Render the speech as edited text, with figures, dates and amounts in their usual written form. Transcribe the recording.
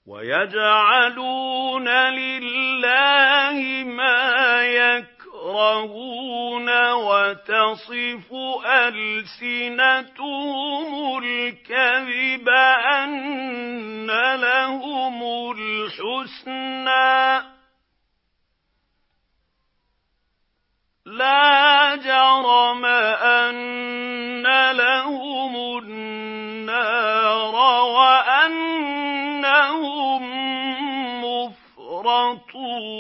وَيَجْعَلُونَ لِلَّهِ مَا يَكْرَهُونَ وَتَصِفُ أَلْسِنَتُهُمُ الْكَذِبَ أَنَّ لَهُمُ الْحُسْنَىٰ ۖ لَا جَرَمَ أَنَّ لَهُمُ النَّارَ وَأَنَّهُم مُّفْرَطُونَ